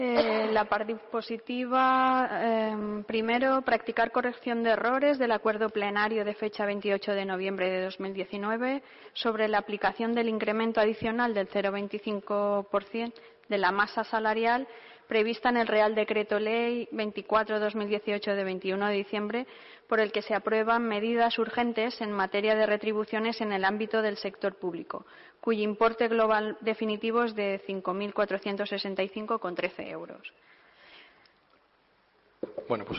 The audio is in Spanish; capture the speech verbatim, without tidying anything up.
Eh, la parte positiva, eh, primero, practicar corrección de errores del acuerdo plenario de fecha veintiocho de noviembre de dos mil diecinueve sobre la aplicación del incremento adicional del cero coma veinticinco por ciento de la masa salarial prevista en el Real Decreto Ley veinticuatro barra dos mil dieciocho de veintiuno de diciembre, por el que se aprueban medidas urgentes en materia de retribuciones en el ámbito del sector público, cuyo importe global definitivo es de cinco mil cuatrocientos sesenta y cinco coma trece euros. Bueno, pues